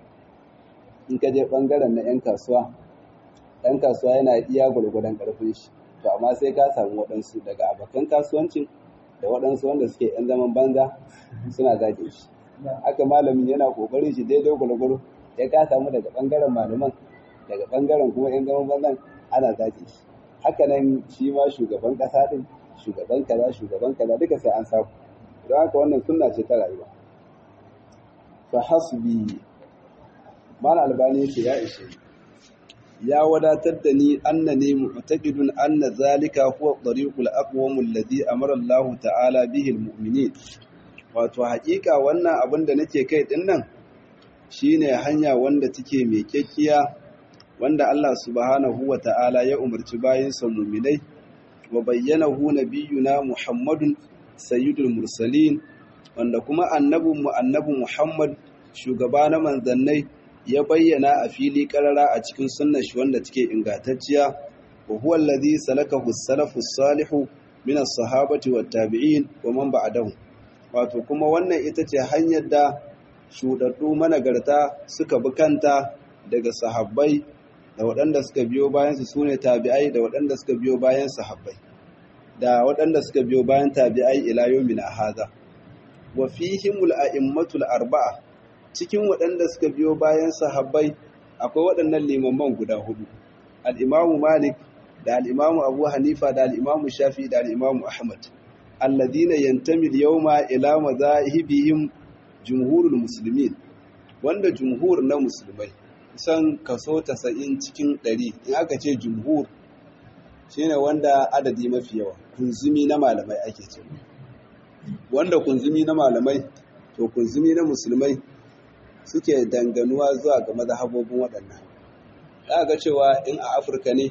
in ka je bangaren na yan kasuwa yan kasuwa yana iya gurgudan karfin shi to amma sai ka samu waɗansu daga abokan kasuwancin da waɗansu wanda suke yan zaman banza suna zage shi haka malamin yana kokarin shi daidai gurguru ya ka samu daga bangaren malaman daga bangaren kuma yan zaman banzan ana zage shi haka nan shi ma shugaban kasa din shugaban kaza shugaban kaza duka sai an samu don haka wannan sunna ce ta rayuwa fa hasbi mal albani ce ya ishe ya wadatar da ni annani mu'taqidun anna zalika huwa tariqul aqwam alladhi amara Allah ta'ala bihi almu'minin wato haƙiƙa wannan abin da nake kai din nan shine hanya wanda take mai kekkiya wanda Allah subhanahu wa ta'ala ya umarci bayinsa mu'minai wa bayyanahu nabiyuna Muhammadun sayyidul mursalin wanda kuma annabinmu annabi Muhammad shugaba na manzannai ya bayyana a fili karara a cikin sunnar shi wanda take ingantacciya wa huwa allazi salakahu as-salafu as-salihu min as-sahabati wat-tabi'in wa man ba'dahum wato kuma wannan ita ce hanyar da shudaddu managarta suka bi kanta daga sahabbai da waɗanda suka biyo bayan su sune tabi'ai da waɗanda suka biyo bayan sahabbai da waɗanda suka biyo bayan tabi'ai ila yawmin hadha wa fihimul a'immatul arba'a cikin waɗanda suka biyo bayan sahabbai akwai waɗannan limaman guda hudu al-imamu Malik da al-imamu Abu Hanifa da al-imamu Shafi da al-imamu Ahmad alladhina yantami al-yawma ila madhahibihim jumhurul muslimin wanda jumhur na musulmai san kaso tasa'in cikin ɗari in aka ce jumhur shine wanda adadi mafi yawa kunzumi na malamai ake ce wanda kunzumi na malamai to kunzumi na musulmai suke danganuwa zuwa ga mazhabobin waɗannan za ga cewa in a Afirka ne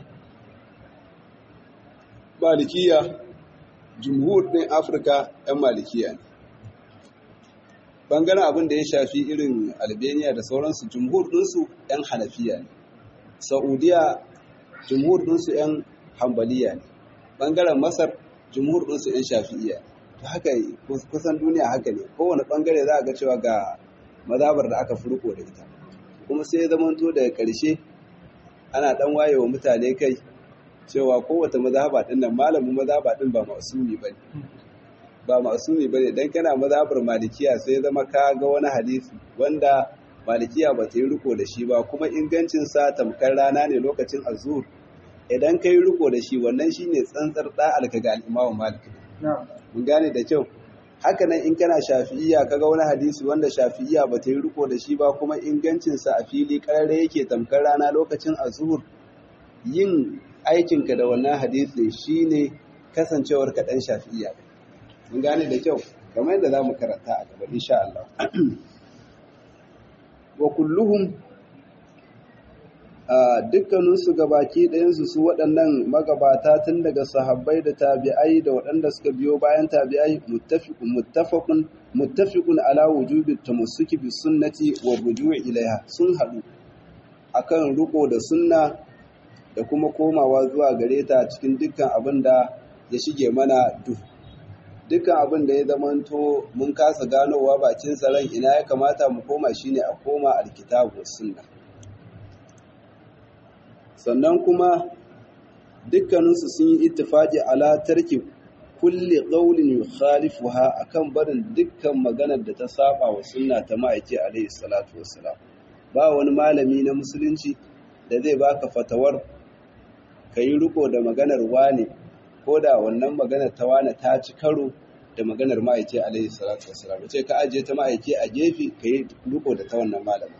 malikiya jumhur ɗin Afirka ɗan malikiya ne bangaren abin da ya shafi irin Albania da sauransu jumhur ɗinsu ɗan Hanafiya ne Saudiya jumhur ɗinsu ɗan Hanbaliya ne bangaren Masar jumhur ɗinsu ɗan Shafi'iyya to haka kusan duniya haka ne kowane bangare za a ga cewa ga mazabar da aka furko da ita kuma sai ya zamanto daga ƙarshe ana ɗan waye wa mutane kai cewa kowace mazhaba ɗin nan malamin mazhaba ɗin ba masumi bane ba masumi bane dan kana mazhabar malikiya sai ya zama ka ga wani hadisi wanda malikiya ba ta yi riko da shi ba kuma ingancin sa tamkar rana ne lokacin azhur idan kai riko da shi wannan shine tsantsar da'al ka ga al-Imam Malik mun gane da kyau haka nan in kana shafi'iyya kaga wani hadisi wanda shafi'iyya ba ta yi riko da shi ba kuma ingancinsa a fili karare yake tamkar rana lokacin azhur yin aikinka da wannan hadisi shine kasancewar ka dan shafi'iyya mun gane da kyau kamar yadda zamu karanta a gaba insha Allah wa kulluhum dukkaninsu gabaki ɗayansu su waɗannan magabata tun daga sahabbai da tabi'ai da waɗanda suka biyo bayan tabi'ai muttafiqun muttafaqun muttafiqun ala wujubi tamassuki bis sunnati wa rujui ilaiha sun haɗu akan riko da sunna da kuma komawa zuwa gare ta cikin dukkan abin da ya shige mana duhu dukkan abin da ya zamanto mun kasa ganowa bakin ran ina ya kamata mu koma shine a koma alkitabu was sunna sannan kuma dukkaninsu sun yi ittifaqi ala tarki kulli qawlin yukhalifuha akan barin dukkan maganar da ta saba wa sunna ta ma'aiki alayhi salatu wassalam ba wani malami na musulunci da zai baka fatawar ka yi riko da maganar wane ko da wannan maganar ta wane ta ci karo da maganar ma'aiki alaihi salatu wassalam ce ka ajiye ta ma'aiki a gefe ka yi riko da ta wannan malamin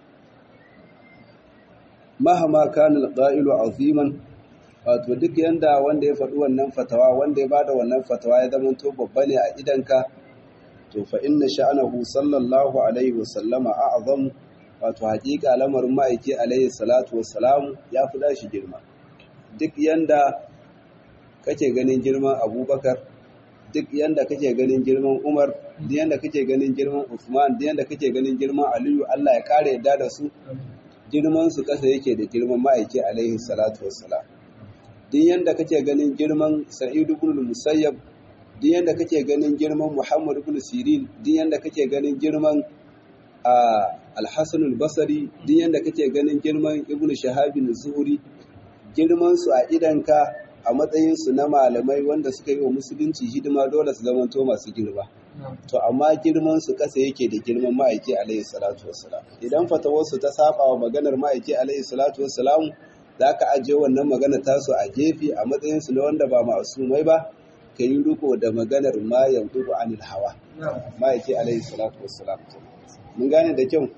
mahama kana al-qa'ilu aziman wato duk yanda wanda ya faɗi wannan fatawa wanda ya bada wannan fatawa ya zama to babba ne a idanka to fa inna sha'anahu sallallahu alaihi wasallama a'zam wato haƙiƙa lamarin ma'aiki alaihi salatu wassalam ya fi dashi girma duk yanda kake ganin girman Abubakar duk yanda kake ganin girman Umar duk yanda kake ganin girman Uthman duk yanda kake ganin girman Aliyu Allah ya kare yadda da su girman su kasa yake da girman ma'aiki alaihi salatu wassalam duk yanda kake ganin girman Sa'id ibn al-Musayyab duk yanda kake ganin girman Muhammad ibn Sirin duk yanda kake ganin girman Al-Hasan al-Basri duk yanda kake ganin girman Ibn Shahab az-Zuhri girman su a idanka a matsayin su na malamai wanda suka yi wa musulunci hidima dole su zama to masu girma to amma girman su kasa yake da girman ma'aiki alaihi salatu wassalam idan fatawar su ta saba wa maganar ma'aiki alaihi salatu wassalam zaka ajiye wannan magana tasu a gefe a matsayin su na wanda ba ma'asumai ba ka yi riko da maganar ma yantubu anil hawa ma'aiki alaihi salatu wassalam mun gane da kyau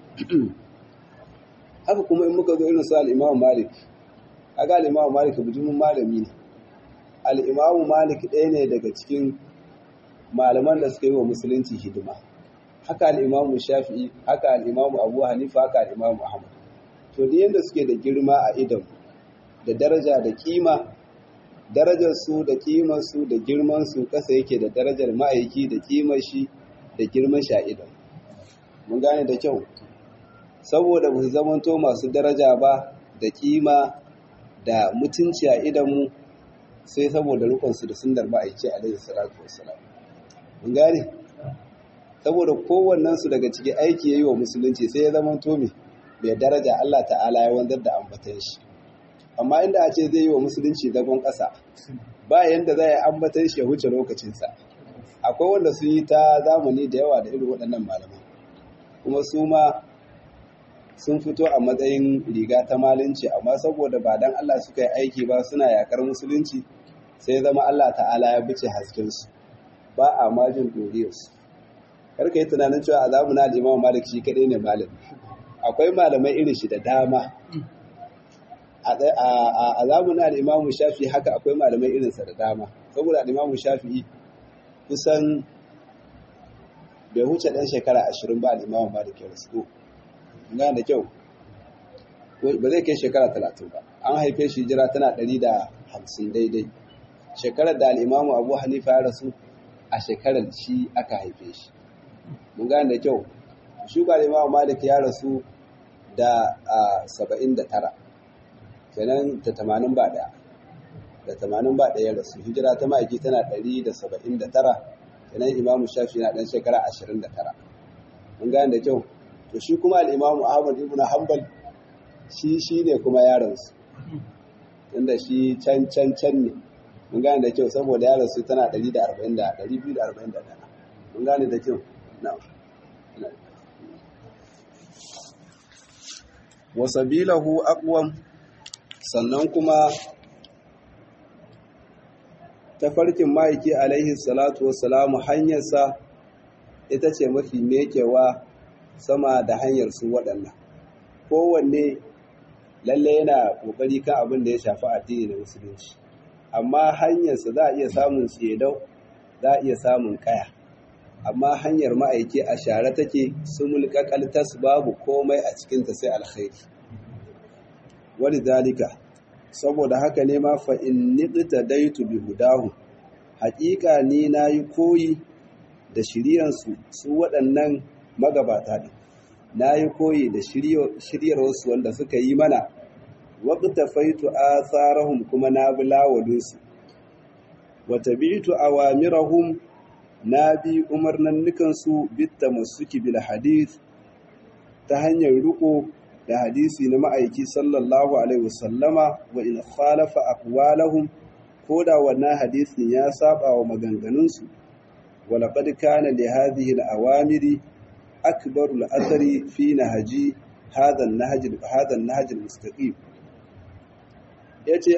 haka kuma in muka zo irin su al-Imam Malik aga al-Imam Malik bujumin malami ne al-Imam Malik ɗaya ne daga cikin malaman da suka yi wa musulunci hidima haka al-Imam Shafi'i haka al-Imam Abu Hanifa haka al-Imam Ahmad to da yanda suke da girma a idan da daraja da kima darajar su da kimar su da girman su kasa yake da darajar ma'aiki da kimar shi da girman shi a idan mun gane da kyau saboda ba su zamanto masu daraja ba da kima da mutunci a idanmu sai saboda rukunsu da sunnar ma'aiki alaihi salatu wassalam mun gane saboda kowannensu daga cikin aiki yayi wa musulunci sai ya zamanto me bai daraja Allah ta'ala ya wanzar da ambatan shi amma inda a ce zai yi wa musulunci zagon ƙasa ba yanda zai ambatan shi ya huce lokacinsa akwai wanda sun yi ta zamani da yawa da irin waɗannan malaman kuma su ma sun fito a matsayin riga ta malinci amma saboda ba dan Allah suka yi aiki ba suna yakar musulunci sai zama Allah ta'ala ya bice haskensu ba a majin doriyarsu karka yi tunanin cewa a zamanin al-Imam Malik shi kadai ne malami akwai malamai irin shi da dama a zamanin al-Imam Shafi'i haka akwai malamai irinsa da dama saboda al-Imam Shafi'i kusan bai huce ɗan shekara ashirin ba al-Imam Malik ya rasu gane da kyau ba zai kai shekara talatin ba an haife shi jira tana ɗari da hamsin daidai shekarar da al-Imam Abu Hanifa ya rasu a shekarar shi aka haife shi mun gane da kyau shi ga al-Imam Malik ya rasu da saba'in da tara kenan ta tamanin ba ɗaya da tamanin ba ɗaya ya rasu hijira ta ma'aiki tana ɗari da saba'in da tara kenan Imam Shafi na ɗan shekara ashirin da tara mun gane da kyau to shi kuma al-Imam Ahmad ibn Hanbal shi shi ne kuma yaransu inda shi can can can ne mun gane da kyau saboda yaransu tana ɗari da arba'in da ɗari biyu da arba'in da ɗaya mun gane da kyau na'am wa sabilahu aqwam sannan kuma tafarkin ma'aiki alaihi salatu wassalamu hanyarsa ita ce mafi mekewa sama da hanyar su waɗannan kowanne lalle yana ƙoƙari kan abin da ya shafi addini da musulunci amma hanyarsa za a iya samun tsedau za a iya samun kaya amma hanyar ma'aiki a share take sumul qakaltas babu komai a cikinta sai alkhairi wani dalika saboda haka ne ma fa in niqtadaitu bi hudahu haƙiƙa ni nayi koyi da shiriyansu su waɗannan magabata din nayi koyi da shiryar wasu wanda suka yi mana waqta faitu atharahum kuma na bulawadunsu wa tabi'tu awamirahum na bi umarnannukan su bitta masuki bil hadith ta hanyar riko da hadisi na ma'aiki sallallahu alaihi wasallama wa in khalafa aqwalahum koda wannan hadisin ya saba wa maganganunsu wa laqad kana li hadhihi al-awamiri akbaru al-athari fi nahji hadha an-nahj hadha an-nahj al-mustaqim yace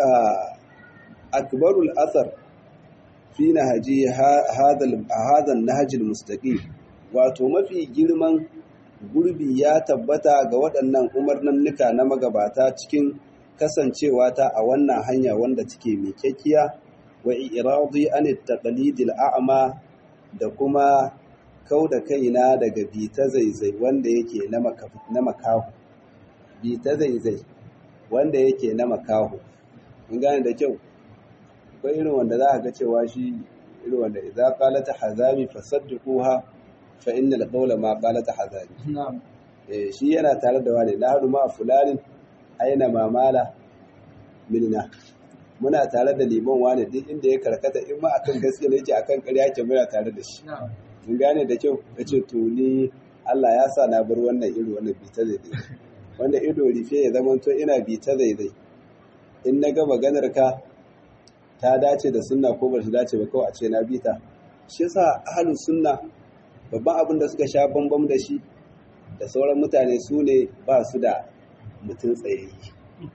akbarul athar fi nahji hadha hadha an-nahj al-mustaqim wato mafi girman gurbi ya tabbata ga waɗannan umarnannuka na magabata cikin kasancewa ta a wannan hanya wanda take miƙaƙiya wa iradi an at-taqlid al-a'ma da kuma kauda kaina daga bita zaizai wanda yake na na makahu bita zaizai wanda yake na makahu mun gane da kyau akwai irin wanda za ka ga cewa shi irin wanda idza qalat hazami fasaddiquha fa innal qawla ma qalat hazami na'am eh shi yana tare da wani na hadu ma fulanin aina mamala minna muna tare da liman wani duk inda ya karkata in ma akan gaskiya ne yake akan ƙarya ke muna tare da shi na'am mun gane da kyau kace to ni Allah ya sa na bar wannan iri wannan bita zai dai wanda ido rife ya zama to ina bita zai dai in naga maganar ka ta dace da sunna ko ba ta dace ba kawai a ce na bita shi yasa ahlus sunna babban abin da suka sha bambam da shi da sauran mutane su ne ba su da mutum tsayayyi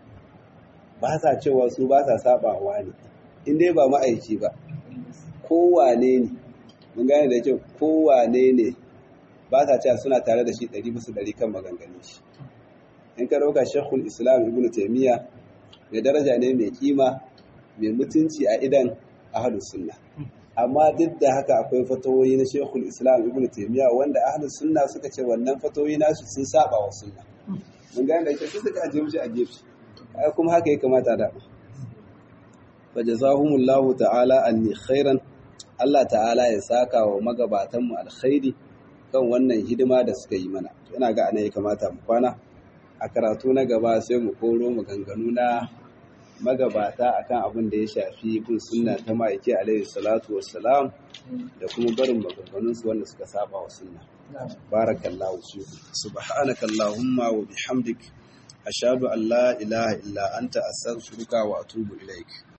ba sa cewa su ba sa sabawa ne in dai ba ma'aiki ba kowane ne mun gane da kyau kowane ne ba sa cewa suna tare da shi ɗari bisa ɗari kan maganganun shi in ka ɗauka shekul islam ibn taimiyya mai daraja ne mai kima mai mutunci a idan ahlus sunna amma duk da haka akwai fatawoyi na shekul islam ibn taimiyya wanda ahlus sunna suka ce wannan fatawoyi nasu sun saba wa sunna mun gane da kyau suka ajiye mishi a gefe ai kuma haka ya kamata da fa jazahumullahu ta'ala anni khairan Allah ta'ala ya saka wa magabatanmu alkhairi kan wannan hidima da suka yi mana. Ina ga ana ya kamata mu kwana a karatu na gaba sai mu koro maganganu na magabata akan abin da ya shafi bin sunna ta ma'aiki alaihi salatu wassalam da kuma barin maganganunsu wanda suka saba wa sunna. Barakallahu fi subhanaka allahumma wa bihamdik ashhadu an la ilaha illa anta astaghfiruka wa atubu ilaik.